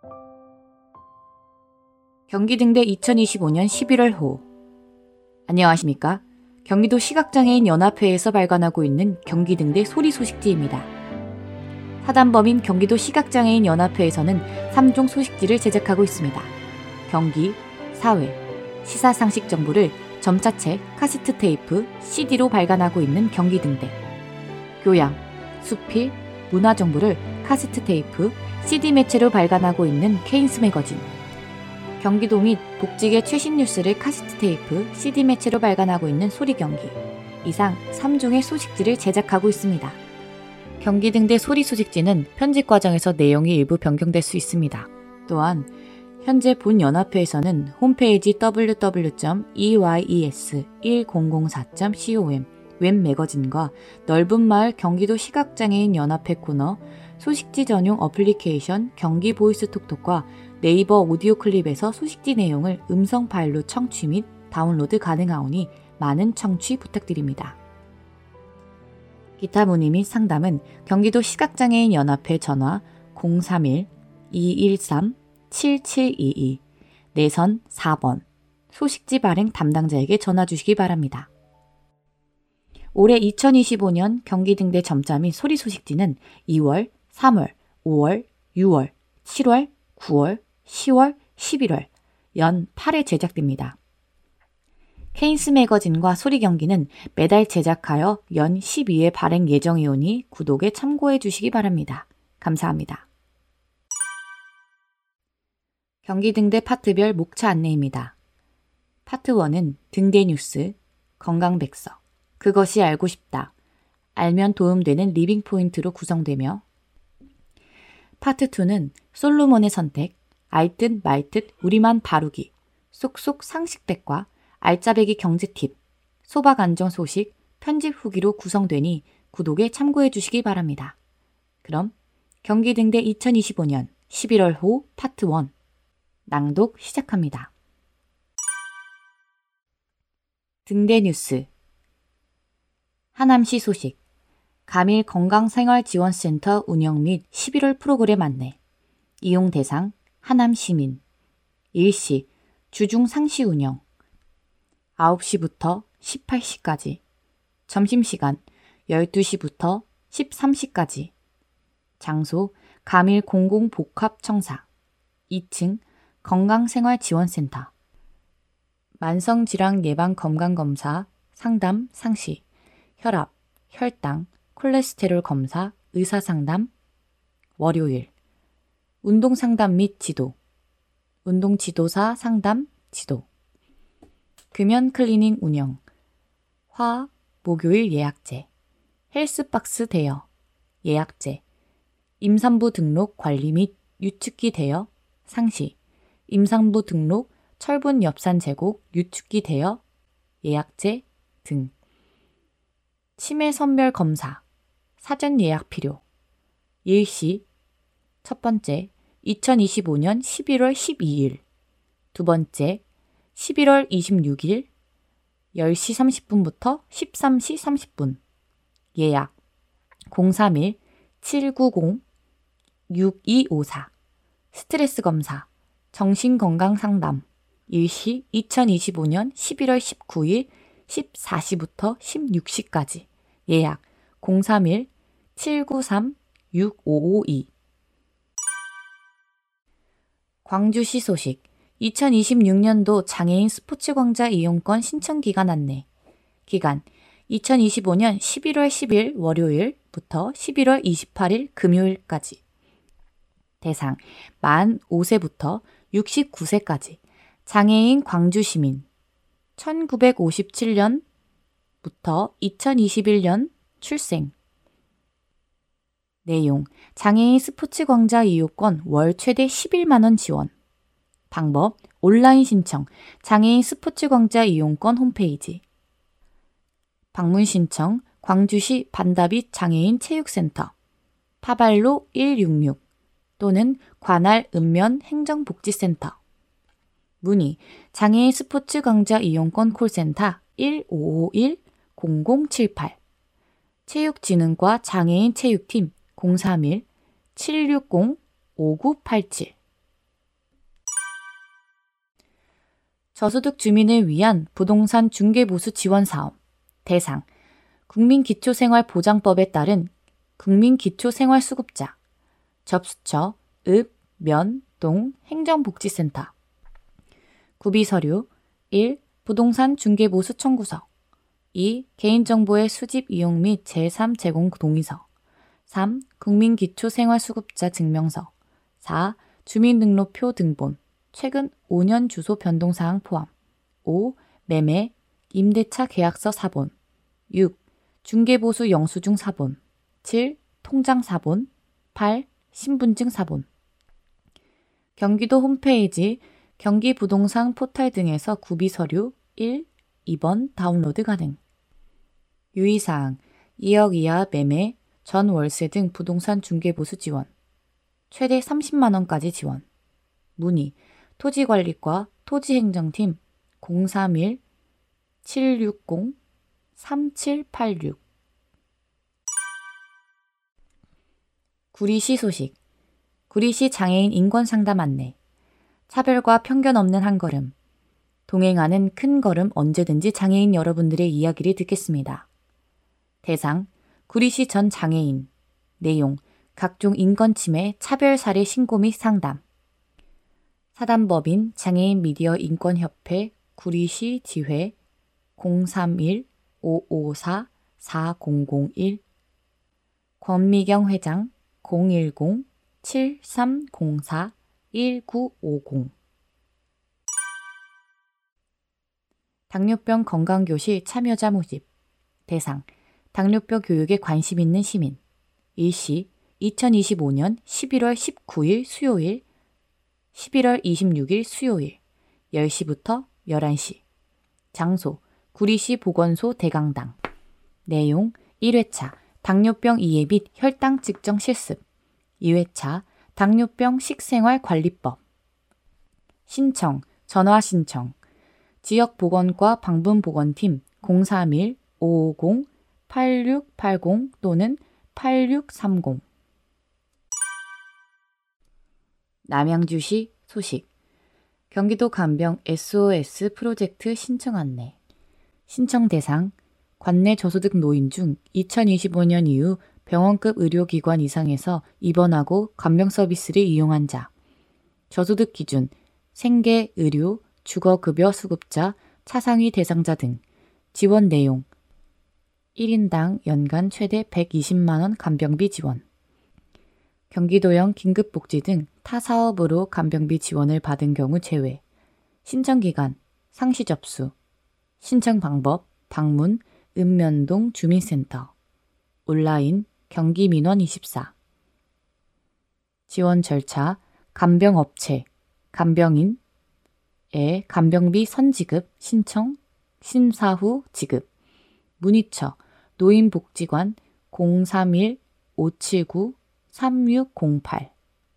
경기등대 2025년 11월 호. 안녕하십니까? 경기도 시각장애인 연합회에서 발간하고 있는 경기등대 소리 소식지입니다. 사단법인 경기도 시각장애인 연합회에서는 3종 소식지를 제작하고 있습니다. 경기, 사회, 시사상식 정보를 점자책, 카세트 테이프, CD로 발간하고 있는 경기등대. 교양, 수필, 문화 정보를 카세트 테이프, CD 매체로 발간하고 있는 케인스 매거진. 경기도 및 복직의 최신 뉴스를 카세트 테이프, CD 매체로 발간하고 있는 소리경기. 이상 3종의 소식지를 제작하고 있습니다. 경기등대 소리 소식지는 편집 과정에서 내용이 일부 변경될 수 있습니다. 또한 현재 본 연합회에서는 홈페이지 www.eyes1004.com 웹 매거진과 넓은 마을 경기도 시각장애인 연합회 코너, 소식지 전용 어플리케이션 경기 보이스 톡톡과 네이버 오디오 클립에서 소식지 내용을 음성 파일로 청취 및 다운로드 가능하오니 많은 청취 부탁드립니다. 기타 문의 및 상담은 경기도 시각장애인 연합회 전화 031-213-7722 내선 4번 소식지 발행 담당자에게 전화 주시기 바랍니다. 올해 2025년 경기등대 점자 및 소리 소식지는 2월, 3월, 5월, 6월, 7월, 9월, 10월, 11월, 연 8회 제작됩니다. 케인스 매거진과 소리경기는 매달 제작하여 연 12회 발행 예정이오니 구독에 참고해 주시기 바랍니다. 감사합니다. 경기등대 파트별 목차 안내입니다. 파트 1은 등대 뉴스, 건강백서, 그것이 알고 싶다, 알면 도움되는 리빙 포인트로 구성되며 파트 2는 솔로몬의 선택, 알듯 말듯 우리만 바루기, 쏙쏙 상식백과 알짜배기 경제팁, 소박 안정 소식, 편집 후기로 구성되니 구독에 참고해 주시기 바랍니다. 그럼 경기등대 2025년 11월 호 파트 1 낭독 시작합니다. 등대 뉴스. 하남시 소식. 가밀 건강생활지원센터 운영 및 11월 프로그램 안내. 이용 대상 하남시민. 일시 주중 상시 운영. 9시부터 18시까지. 점심시간 12시부터 13시까지. 장소 가밀 공공복합청사 2층 건강생활지원센터. 만성질환 예방 건강검사, 상담, 상시, 혈압, 혈당, 콜레스테롤 검사, 의사상담. 월요일 운동상담 및 지도, 운동지도사 상담, 지도. 금연 클리닝 운영, 화, 목요일 예약제, 헬스박스 대여, 예약제, 임산부 등록 관리 및 유축기 대여, 상시, 임산부 등록, 철분 엽산 제공, 유축기 대여, 예약제 등. 치매 선별 검사, 사전 예약 필요. 일시, 첫 번째, 2025년 11월 12일, 두 번째, 11월 26일, 10시 30분부터 13시 30분. 예약, 031-790-6254. 스트레스 검사, 정신건강상담. 일시 2025년 11월 19일 14시부터 16시까지. 예약 031-793-6552. 광주시 소식. 2026년도 장애인 스포츠광장 이용권 신청 기간 안내. 기간 2025년 11월 10일 월요일부터 11월 28일 금요일까지. 대상 만 5세부터 69세까지 장애인 광주시민. 1957년부터 2021년 출생. 내용 장애인 스포츠광장 이용권 월 최대 11만원 지원. 방법 온라인 신청 장애인 스포츠광장 이용권 홈페이지. 방문 신청 광주시 반다빛 장애인 체육센터 파발로 166 또는 관할 읍면 행정복지센터. 문의 장애인 스포츠광장 이용권 콜센터 1551-0078. 체육진흥과 장애인 체육팀 031-760-5987. 저소득 주민을 위한 부동산 중개보수 지원 사업. 대상. 국민기초생활보장법에 따른 국민기초생활수급자. 접수처, 읍, 면, 동, 행정복지센터. 구비서류. 1. 부동산 중개보수 청구서. 2. 개인정보의 수집 이용 및 제3 제공 동의서. 3. 국민기초생활수급자 증명서. 4. 주민등록표 등본. 최근 5년 주소 변동사항 포함. 5. 매매, 임대차 계약서 사본. 6. 중개보수 영수증 사본. 7. 통장 사본. 8. 신분증 사본. 경기도 홈페이지, 경기부동산 포털 등에서 구비서류 1, 2번 다운로드 가능. 유의사항, 2억 이하 매매, 전 월세 등 부동산 중개보수 지원. 최대 30만 원까지 지원. 문의, 토지관리과 토지행정팀 031-760-3786. 구리시 소식. 구리시 장애인 인권상담 안내. 차별과 편견 없는 한 걸음. 동행하는 큰 걸음 언제든지 장애인 여러분들의 이야기를 듣겠습니다. 대상, 구리시 전 장애인. 내용, 각종 인권침해 차별 사례 신고 및 상담. 사단법인 장애인 미디어 인권협회 구리시 지회 031-554-4001. 권미경 회장 010-7304-1950. 당뇨병 건강교실 참여자 모집. 대상, 당뇨병 교육에 관심 있는 시민. 일시 2025년 11월 19일 수요일, 11월 26일 수요일 10시부터 11시. 장소, 구리시 보건소 대강당. 내용, 1회차 당뇨병 이해 및 혈당 측정 실습. 2회차 당뇨병 식생활관리법. 신청, 전화 신청. 지역보건과 방문보건팀 031-550-8680 또는 8630. 남양주시 소식. 경기도 간병 SOS 프로젝트 신청 안내. 신청 대상, 관내 저소득 노인 중 2025년 이후 병원급 의료기관 이상에서 입원하고 간병 서비스를 이용한 자. 저소득 기준, 생계, 의료, 주거급여 수급자, 차상위 대상자 등. 지원 내용, 1인당 연간 최대 120만 원 간병비 지원. 경기도형 긴급복지 등 타 사업으로 간병비 지원을 받은 경우 제외. 신청 기간, 상시 접수. 신청 방법, 방문, 읍면동 주민센터. 온라인, 경기민원24. 지원 절차, 간병업체, 간병인의 간병비 선지급, 신청, 심사 후 지급. 문의처, 노인복지관 031-579-3608.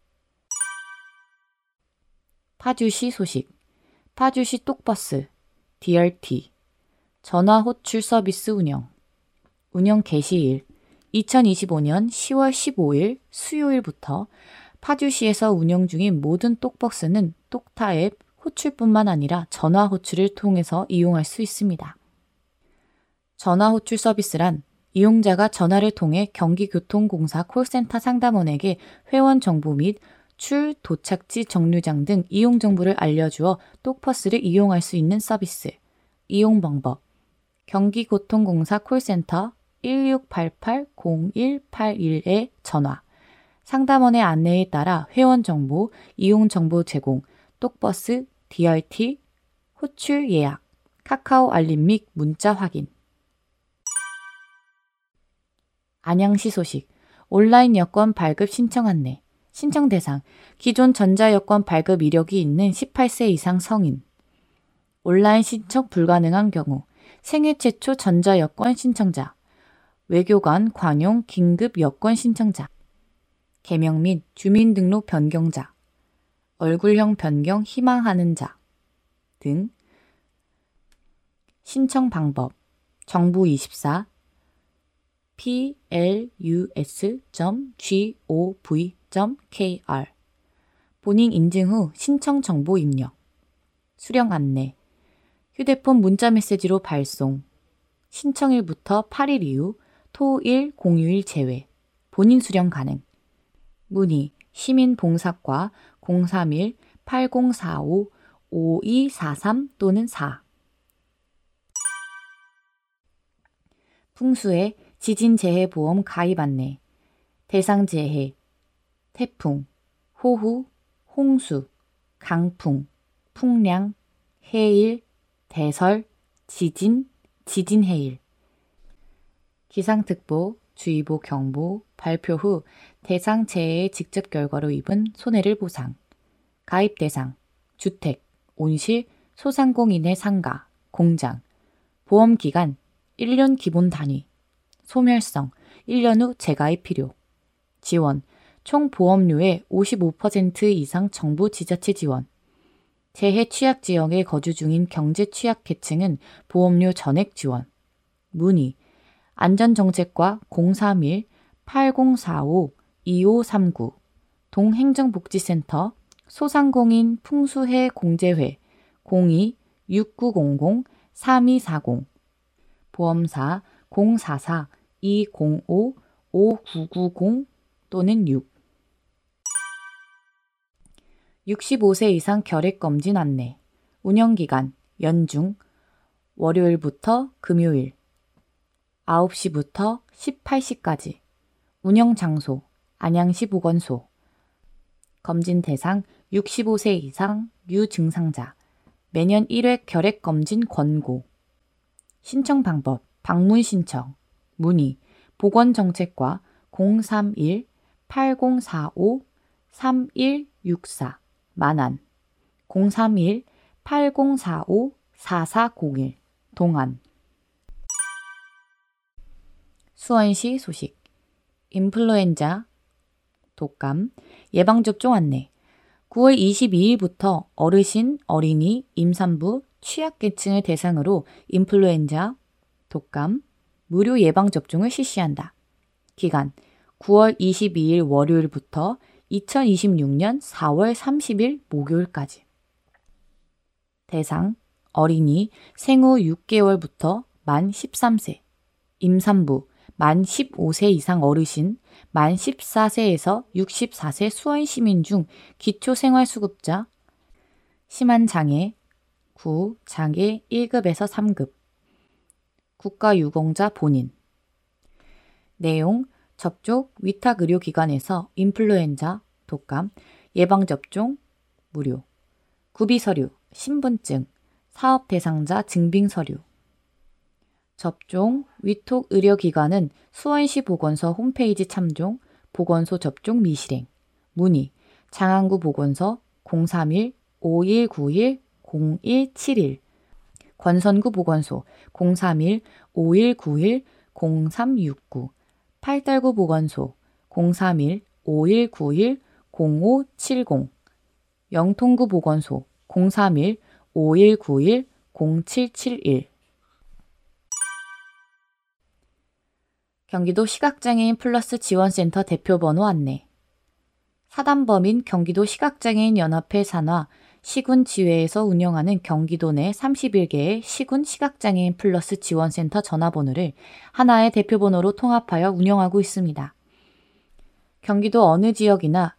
파주시 소식. 파주시 똑버스, DRT, 전화 호출 서비스 운영. 운영 개시일, 2025년 10월 15일 수요일부터 파주시에서 운영 중인 모든 똑버스는 똑타 앱 호출뿐만 아니라 전화 호출을 통해서 이용할 수 있습니다. 전화 호출 서비스란 이용자가 전화를 통해 경기교통공사 콜센터 상담원에게 회원 정보 및 출, 도착지, 정류장 등 이용 정보를 알려주어 똑버스를 이용할 수 있는 서비스. 이용 방법, 경기교통공사 콜센터 1688-0181에 전화. 상담원의 안내에 따라 회원 정보, 이용 정보 제공, 똑버스, DRT, 호출 예약, 카카오 알림 및 문자 확인. 안양시 소식. 온라인 여권 발급 신청 안내. 신청 대상, 기존 전자여권 발급 이력이 있는 18세 이상 성인. 온라인 신청 불가능한 경우, 생애 최초 전자여권 신청자, 외교관 관용 긴급 여권 신청자, 개명 및 주민등록 변경자, 얼굴형 변경 희망하는 자 등. 신청 방법, 정부24 plus.gov.kr. 본인 인증 후 신청 정보 입력. 수령 안내, 휴대폰 문자 메시지로 발송. 신청일부터 8일 이후 토일 공휴일 제외. 본인 수령 가능. 문의 시민봉사과 031-8045-5243 또는 4. 풍수의 지진재해보험 가입 안내. 대상재해, 태풍, 호우, 홍수, 강풍, 풍량, 해일, 대설, 지진, 지진해일. 기상특보, 주의보, 경보, 발표 후 대상 재해의 직접 결과로 입은 손해를 보상. 가입 대상, 주택, 온실, 소상공인의 상가, 공장. 보험 기간, 1년 기본 단위. 소멸성, 1년 후 재가입 필요. 지원, 총 보험료의 55% 이상 정부 지자체 지원. 재해 취약 지역에 거주 중인 경제 취약 계층은 보험료 전액 지원. 문의, 안전정책과 031-8045-2539 동행정복지센터 소상공인 풍수해 공제회 02-6900-3240 보험사 044-205-5990 또는 6. 65세 이상 결핵검진 안내. 운영기간 연중 월요일부터 금요일 9시부터 18시까지. 운영장소 안양시 보건소. 검진 대상 65세 이상 유증상자. 매년 1회 결핵검진 권고. 신청 방법 방문 신청. 문의 보건정책과 031-8045-3164 만안 031-8045-4401 동안. 수원시 소식. 인플루엔자, 독감, 예방접종 안내. 9월 22일부터 어르신, 어린이, 임산부, 취약계층을 대상으로 인플루엔자, 독감, 무료 예방접종을 실시한다. 기간 9월 22일 월요일부터 2026년 4월 30일 목요일까지. 대상 어린이 생후 6개월부터 만 13세, 임산부 만 15세 이상 어르신, 만 14세에서 64세 수원시민 중 기초생활수급자, 심한 장애, 장애 1급에서 3급, 국가유공자 본인. 내용, 접촉 위탁의료기관에서 인플루엔자, 독감, 예방접종, 무료. 구비서류, 신분증, 사업대상자 증빙서류. 접종, 위탁 의료기관은 수원시 보건소 홈페이지 참조, 보건소 접종 미실행. 문의, 장안구 보건소 031-5191-0171, 권선구 보건소 031-5191-0369, 팔달구 보건소 031-5191-0570, 영통구 보건소 031-5191-0771. 경기도 시각장애인 플러스 지원센터 대표번호 안내. 사단법인 경기도 시각장애인 연합회 산하 시군지회에서 운영하는 경기도 내 31개의 시군 시각장애인 플러스 지원센터 전화번호를 하나의 대표번호로 통합하여 운영하고 있습니다. 경기도 어느 지역이나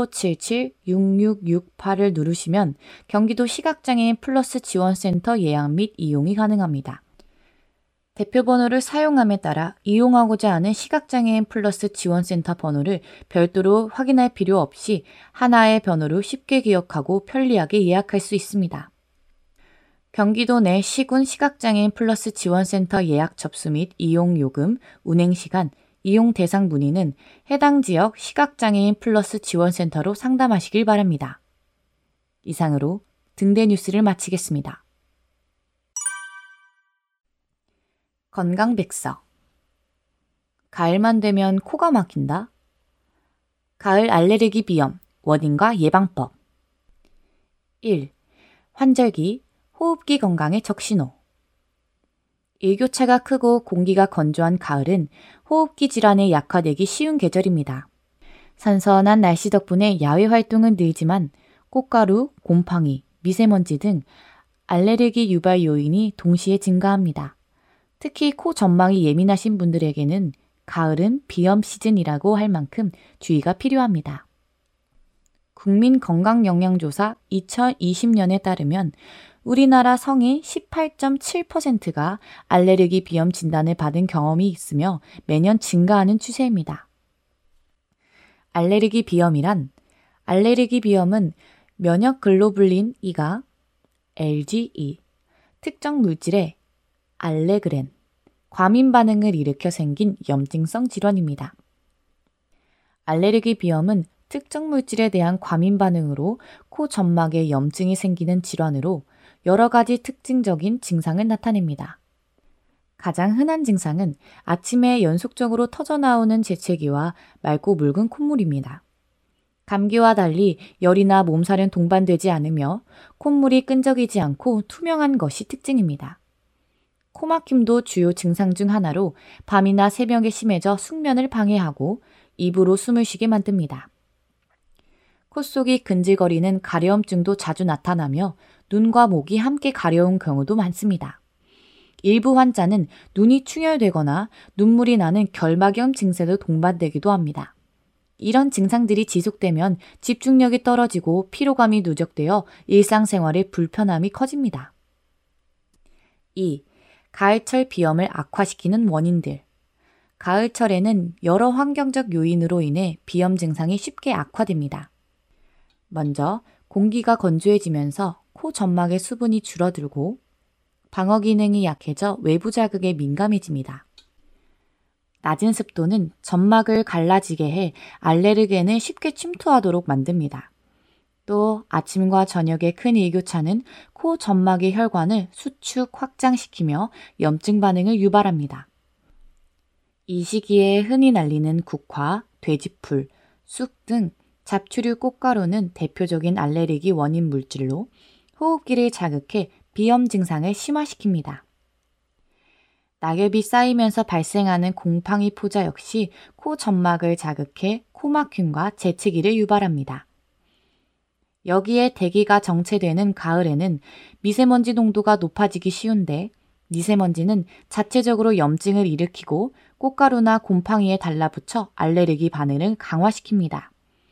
1577-6668을 누르시면 경기도 시각장애인 플러스 지원센터 예약 및 이용이 가능합니다. 대표번호를 사용함에 따라 이용하고자 하는 시각장애인 플러스 지원센터 번호를 별도로 확인할 필요 없이 하나의 번호로 쉽게 기억하고 편리하게 예약할 수 있습니다. 경기도 내 시군 시각장애인 플러스 지원센터 예약 접수 및 이용 요금, 운행 시간, 이용 대상 문의는 해당 지역 시각장애인 플러스 지원센터로 상담하시길 바랍니다. 이상으로 등대 뉴스를 마치겠습니다. 건강백서. 가을만 되면 코가 막힌다. 가을 알레르기 비염, 원인과 예방법. 1. 환절기, 호흡기 건강의 적신호. 일교차가 크고 공기가 건조한 가을은 호흡기 질환에 약화되기 쉬운 계절입니다. 선선한 날씨 덕분에 야외 활동은 늘지만 꽃가루, 곰팡이, 미세먼지 등 알레르기 유발 요인이 동시에 증가합니다. 특히 코 점막이 예민하신 분들에게는 가을은 비염 시즌이라고 할 만큼 주의가 필요합니다. 국민건강영양조사 2020년에 따르면 우리나라 성인 18.7%가 알레르기 비염 진단을 받은 경험이 있으며 매년 증가하는 추세입니다. 알레르기 비염이란 알레르기 비염은 면역 글로불린 E가 LGE, 특정 물질의 알레그렌, 과민 반응을 일으켜 생긴 염증성 질환입니다. 알레르기 비염은 특정 물질에 대한 과민 반응으로 코 점막에 염증이 생기는 질환으로 여러 가지 특징적인 증상을 나타냅니다. 가장 흔한 증상은 아침에 연속적으로 터져나오는 재채기와 맑고 묽은 콧물입니다. 감기와 달리 열이나 몸살은 동반되지 않으며 콧물이 끈적이지 않고 투명한 것이 특징입니다. 코막힘도 주요 증상 중 하나로 밤이나 새벽에 심해져 숙면을 방해하고 입으로 숨을 쉬게 만듭니다. 콧속이 근질거리는 가려움증도 자주 나타나며 눈과 목이 함께 가려운 경우도 많습니다. 일부 환자는 눈이 충혈되거나 눈물이 나는 결막염 증세도 동반되기도 합니다. 이런 증상들이 지속되면 집중력이 떨어지고 피로감이 누적되어 일상생활에 불편함이 커집니다. 2. 가을철 비염을 악화시키는 원인들. 가을철에는 여러 환경적 요인으로 인해 비염 증상이 쉽게 악화됩니다. 먼저 공기가 건조해지면서 코 점막의 수분이 줄어들고 방어 기능이 약해져 외부 자극에 민감해집니다. 낮은 습도는 점막을 갈라지게 해 알레르겐을 쉽게 침투하도록 만듭니다. 또 아침과 저녁의 큰 일교차는 코 점막의 혈관을 수축 확장시키며 염증 반응을 유발합니다. 이 시기에 흔히 날리는 국화, 돼지풀, 쑥 등 잡초류 꽃가루는 대표적인 알레르기 원인 물질로 호흡기를 자극해 비염 증상을 심화시킵니다. 낙엽이 쌓이면서 발생하는 곰팡이 포자 역시 코 점막을 자극해 코막힘과 재채기를 유발합니다. 여기에 대기가 정체되는 가을에는 미세먼지 농도가 높아지기 쉬운데 미세먼지는 자체적으로 염증을 일으키고 꽃가루나 곰팡이에 달라붙어 알레르기 반응을 강화시킵니다.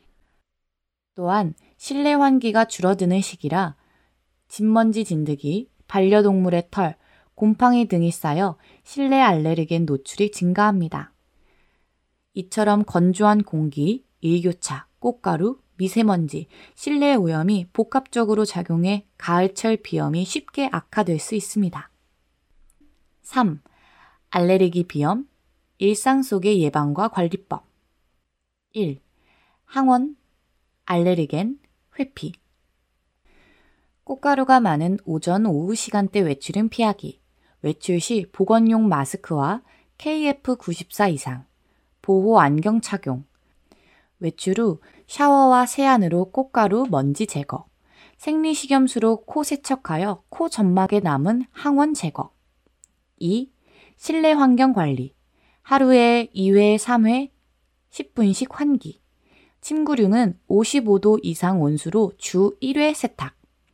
또한 실내 환기가 줄어드는 시기라 진먼지 진드기, 반려동물의 털, 곰팡이 등이 쌓여 실내 알레르겐 노출이 증가합니다. 이처럼 건조한 공기, 일교차, 꽃가루, 미세먼지, 실내 오염이 복합적으로 작용해 가을철 비염이 쉽게 악화될 수 있습니다. 3. 알레르기 비염, 일상 속의 예방과 관리법. 1. 항원, 알레르겐, 회피. 꽃가루가 많은 오전, 오후 시간대 외출은 피하기. 외출 시 보건용 마스크와 KF94 이상, 보호 안경 착용. 외출 후 샤워와 세안으로 꽃가루 먼지 제거. 생리식염수로 코 세척하여 코 점막에 남은 항원 제거. 2. 실내 환경 관리. 하루에 2회, 3회, 10분씩 환기. 침구류는 55도 이상 온수로 주 1회 세탁.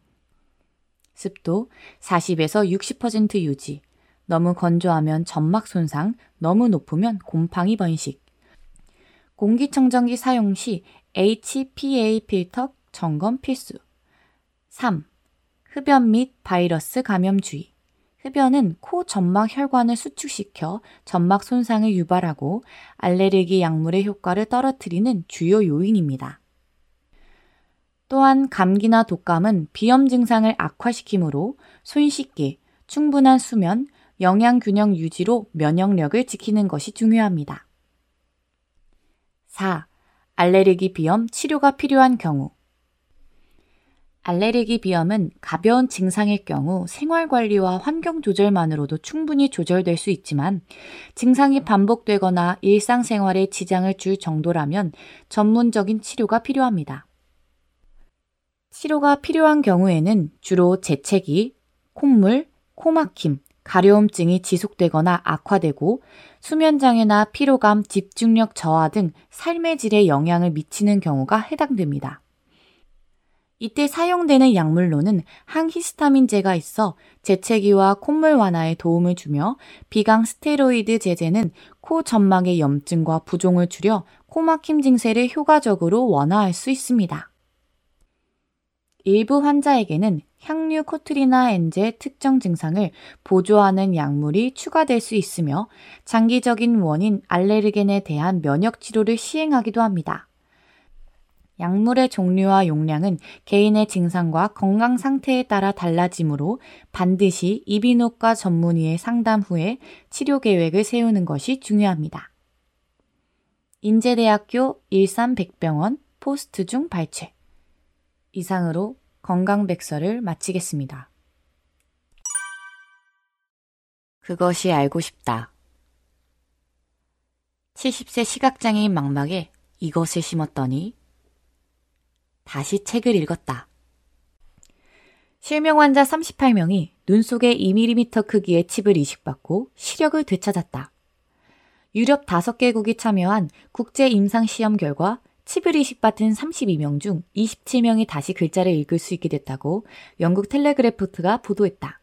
습도 40에서 60% 유지. 너무 건조하면 점막 손상, 너무 높으면 곰팡이 번식. 공기청정기 사용 시 HPA 필터 점검 필수. 3. 흡연 및 바이러스 감염 주의. 흡연은 코 점막 혈관을 수축시켜 점막 손상을 유발하고 알레르기 약물의 효과를 떨어뜨리는 주요 요인입니다. 또한 감기나 독감은 비염 증상을 악화시키므로 손 씻기, 충분한 수면, 영양 균형 유지로 면역력을 지키는 것이 중요합니다. 4. 알레르기 비염 치료가 필요한 경우. 알레르기 비염은 가벼운 증상일 경우 생활관리와 환경 조절만으로도 충분히 조절될 수 있지만 증상이 반복되거나 일상생활에 지장을 줄 정도라면 전문적인 치료가 필요합니다. 치료가 필요한 경우에는 주로 재채기, 콧물, 코막힘, 가려움증이 지속되거나 악화되고 수면장애나 피로감, 집중력 저하 등 삶의 질에 영향을 미치는 경우가 해당됩니다. 이때 사용되는 약물로는 항히스타민제가 있어 재채기와 콧물 완화에 도움을 주며 비강 스테로이드 제제는 코 점막의 염증과 부종을 줄여 코막힘 증세를 효과적으로 완화할 수 있습니다. 일부 환자에게는 향류 코트리나 엔제 특정 증상을 보조하는 약물이 추가될 수 있으며 장기적인 원인 알레르겐에 대한 면역 치료를 시행하기도 합니다. 약물의 종류와 용량은 개인의 증상과 건강 상태에 따라 달라지므로 반드시 이비인후과 전문의의 상담 후에 치료 계획을 세우는 것이 중요합니다. 인제대학교 일산백병원 포스트 중 발췌. 이상으로 건강백서를 마치겠습니다. 그것이 알고 싶다. 70세 시각장애인 망막에 이것을 심었더니 다시 책을 읽었다. 실명 환자 38명이 눈 속에 2mm 크기의 칩을 이식받고 시력을 되찾았다. 유럽 5개국이 참여한 국제 임상시험 결과 칩을 이식받은 32명 중 27명이 다시 글자를 읽을 수 있게 됐다고 영국 텔레그래프트가 보도했다.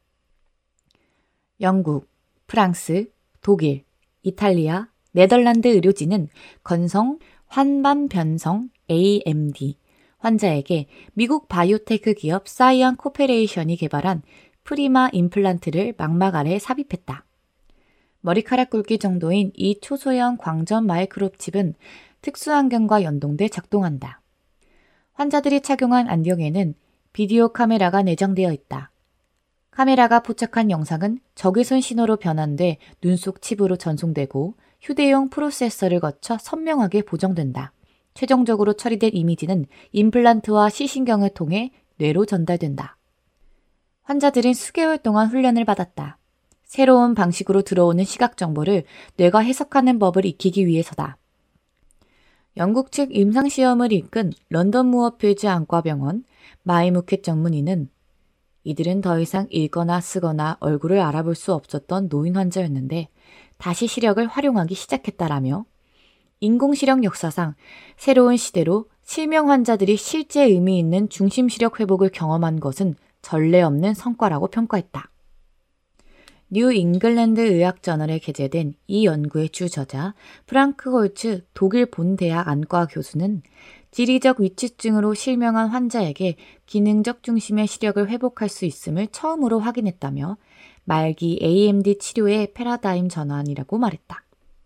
영국, 프랑스, 독일, 이탈리아, 네덜란드 의료진은 건성 환반 변성 AMD 환자에게 미국 바이오테크 기업 사이언 코퍼레이션이 개발한 프리마 임플란트를 망막 아래에 삽입했다. 머리카락 굵기 정도인 이 초소형 광전 마이크롭 칩은 특수안경과 연동돼 작동한다. 환자들이 착용한 안경에는 비디오 카메라가 내장되어 있다. 카메라가 포착한 영상은 적외선 신호로 변환돼 눈 속 칩으로 전송되고 휴대용 프로세서를 거쳐 선명하게 보정된다. 최종적으로 처리된 이미지는 임플란트와 시신경을 통해 뇌로 전달된다. 환자들은 수개월 동안 훈련을 받았다. 새로운 방식으로 들어오는 시각 정보를 뇌가 해석하는 법을 익히기 위해서다. 영국 측 임상시험을 이끈 런던 무어필즈 안과병원 마이무켓 전문의는 이들은 더 이상 읽거나 쓰거나 얼굴을 알아볼 수 없었던 노인 환자였는데 다시 시력을 활용하기 시작했다라며 인공시력 역사상 새로운 시대로 실명 환자들이 실제 의미 있는 중심시력 회복을 경험한 것은 전례 없는 성과라고 평가했다. 뉴 잉글랜드 의학저널에 게재된 이 연구의 주저자 프랑크 홀츠 독일 본대학 안과 교수는 지리적 위축증으로 실명한 환자에게 기능적 중심의 시력을 회복할 수 있음을 처음으로 확인했다며 말기 AMD 치료의 패러다임 전환이라고 말했다.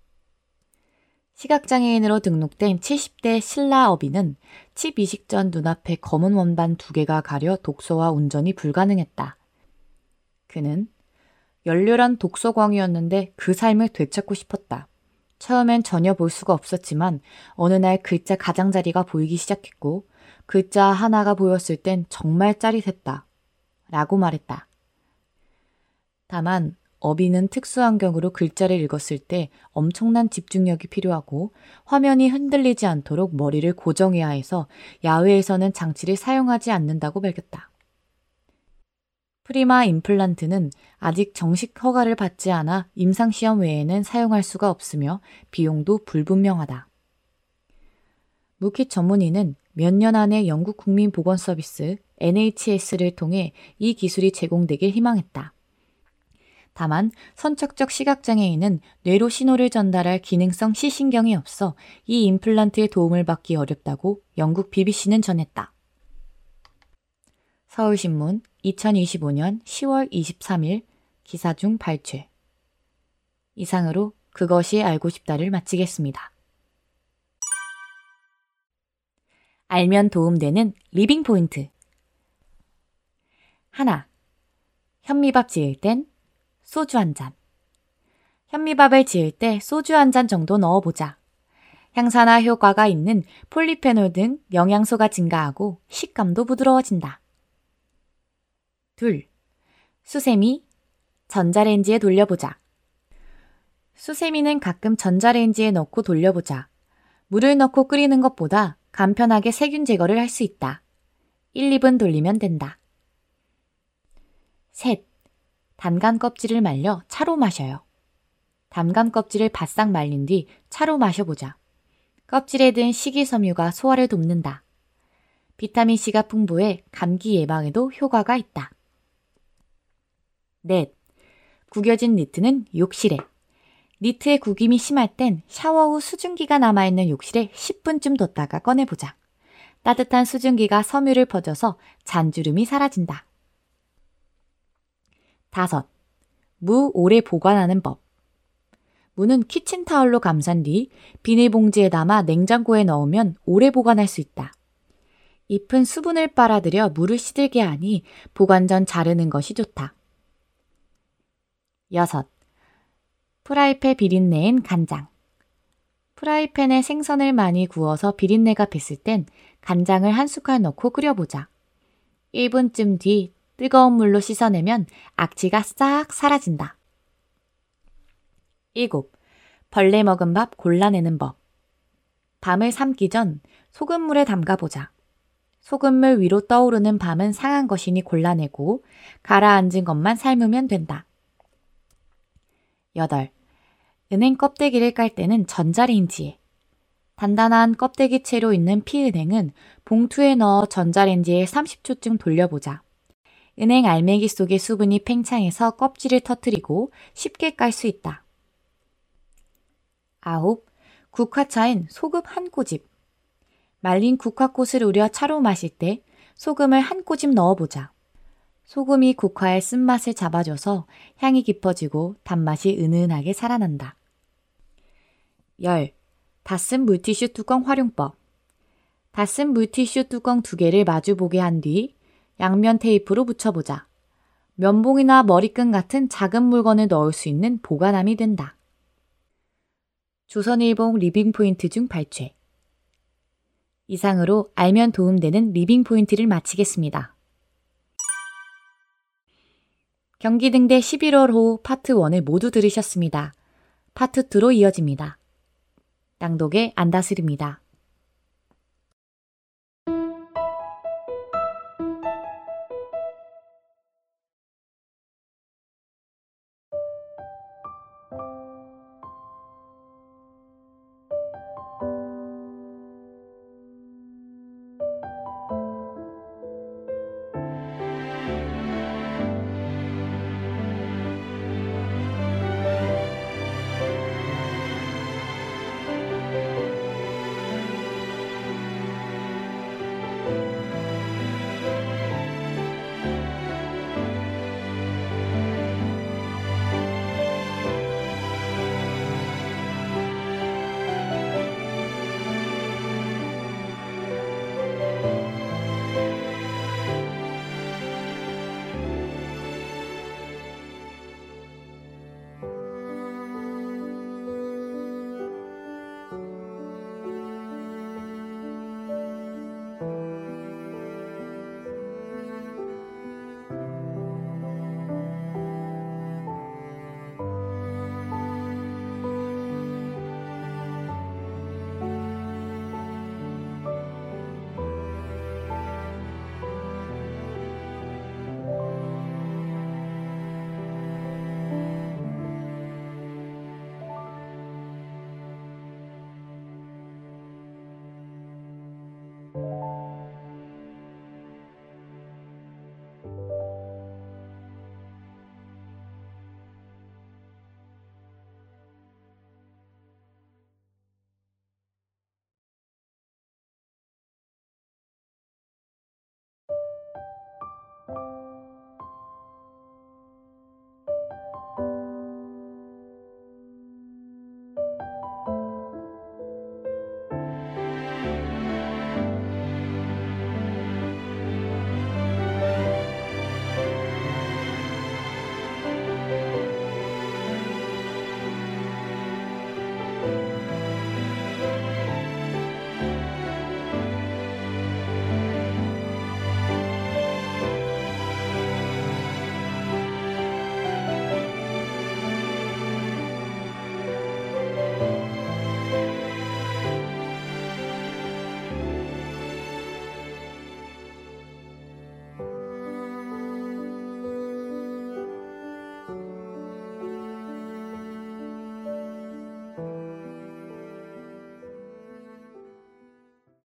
시각장애인으로 등록된 70대 신라 어비는 칩 이식 전 눈앞에 검은 원반 2개가 가려 독서와 운전이 불가능했다. 그는 열렬한 독서광이었는데 그 삶을 되찾고 싶었다. 처음엔 전혀 볼 수가 없었지만 어느 날 글자 가장자리가 보이기 시작했고 글자 하나가 보였을 땐 정말 짜릿했다. 라고 말했다. 다만 어비는 특수안경으로 글자를 읽었을 때 엄청난 집중력이 필요하고 화면이 흔들리지 않도록 머리를 고정해야 해서 야외에서는 장치를 사용하지 않는다고 밝혔다. 프리마 임플란트는 아직 정식 허가를 받지 않아 임상시험 외에는 사용할 수가 없으며 비용도 불분명하다. 무킷 전문의는 몇 년 안에 영국 국민보건서비스 NHS를 통해 이 기술이 제공되길 희망했다. 다만 선척적 시각장애인은 뇌로 신호를 전달할 기능성 시신경이 없어 이 임플란트의 도움을 받기 어렵다고 영국 BBC는 전했다. 서울신문 2025년 10월 23일 기사 중 발췌. 이상으로 그것이 알고 싶다를 마치겠습니다. 알면 도움되는 리빙 포인트. 하나. 현미밥 지을 땐 소주 한 잔. 현미밥을 지을 때 소주 한 잔 정도 넣어보자. 향산화 효과가 있는 폴리페놀 등 영양소가 증가하고 식감도 부드러워진다. 둘. 수세미, 전자레인지에 돌려보자. 수세미는 가끔 전자레인지에 넣고 돌려보자. 물을 넣고 끓이는 것보다 간편하게 세균 제거를 할 수 있다. 1, 2분 돌리면 된다. 셋. 단감 껍질을 말려 차로 마셔요. 단감 껍질을 바싹 말린 뒤 차로 마셔보자. 껍질에 든 식이섬유가 소화를 돕는다. 비타민C가 풍부해 감기 예방에도 효과가 있다. 넷. 구겨진 니트는 욕실에. 니트의 구김이 심할 땐 샤워 후 수증기가 남아있는 욕실에 10분쯤 뒀다가 꺼내보자. 따뜻한 수증기가 섬유를 퍼져서 잔주름이 사라진다. 5. 무 오래 보관하는 법. 무는 키친타올로 감싼 뒤 비닐봉지에 담아 냉장고에 넣으면 오래 보관할 수 있다. 잎은 수분을 빨아들여 무를 시들게 하니 보관 전 자르는 것이 좋다. 6. 프라이팬 비린내엔 간장. 프라이팬에 생선을 많이 구워서 비린내가 뱄을 땐 간장을 한 숟갈 넣고 끓여보자. 1분쯤 뒤 뜨거운 물로 씻어내면 악취가 싹 사라진다. 7. 벌레 먹은 밥 골라내는 법. 밤을 삶기 전 소금물에 담가보자. 소금물 위로 떠오르는 밤은 상한 것이니 골라내고 가라앉은 것만 삶으면 된다. 8. 은행 껍데기를 깔 때는 전자레인지에. 단단한 껍데기 채로 있는 피은행은 봉투에 넣어 전자레인지에 30초쯤 돌려보자. 은행 알맹이 속의 수분이 팽창해서 껍질을 터뜨리고 쉽게 깔 수 있다. 9. 국화차엔 소금 한 꼬집. 말린 국화꽃을 우려 차로 마실 때 소금을 한 꼬집 넣어보자. 소금이 국화의 쓴맛을 잡아줘서 향이 깊어지고 단맛이 은은하게 살아난다. 10. 다 쓴 물티슈 뚜껑 활용법. 다 쓴 물티슈 뚜껑 2개를 마주보게 한 뒤 양면 테이프로 붙여보자. 면봉이나 머리끈 같은 작은 물건을 넣을 수 있는 보관함이 된다. 조선일보 리빙 포인트 중 발췌. 이상으로 알면 도움되는 리빙 포인트를 마치겠습니다. 경기등대 11월호 파트 1을 모두 들으셨습니다. 파트 2로 이어집니다. 낭독의 안다슬입니다.